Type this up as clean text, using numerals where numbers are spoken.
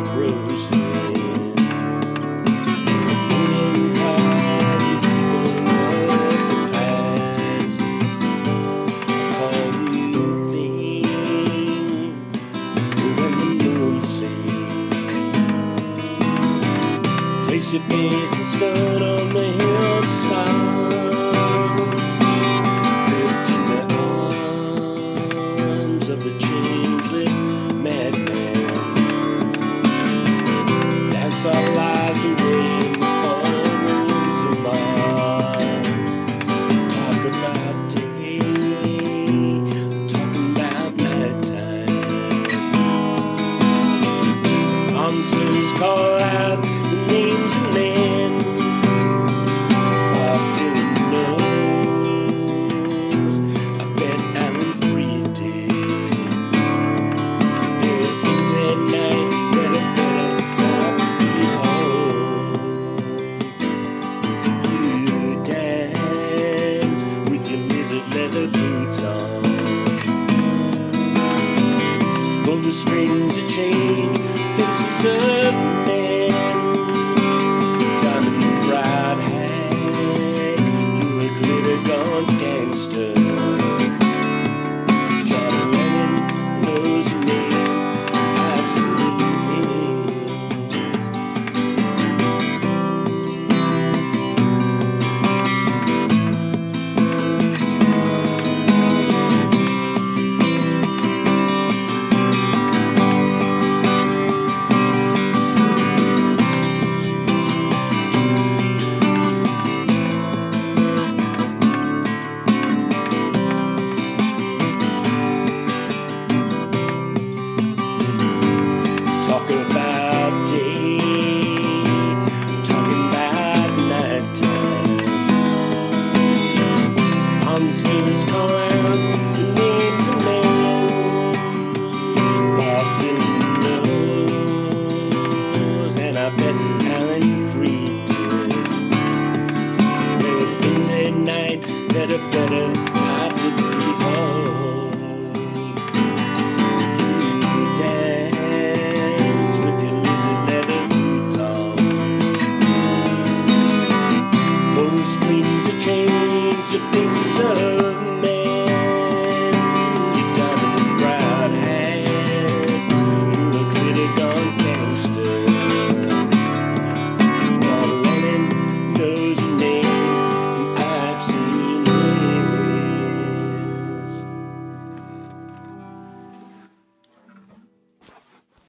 roses. Million cars and people of the past. I call you thing when the moon sings. Place your face and stood on the hillside. Of the changeless madman, dance our lives away in the ballrooms of Mars. Talk about day, talking about nighttime. Monsters call out the names of men. Bob Dylan knows. I bet Alan Freed did. Leather boots on. Pull the strings of change, faces of men. Diamond bride hag, you're a glitter gone gangster. John Lennon knows your name, absolutely. Talking about day, talking about nighttime. Monsters call out the names of men. Bob Dylan knows, and I bet Alan Freed did. There are things at night that are better not to behold. Screens of change, of things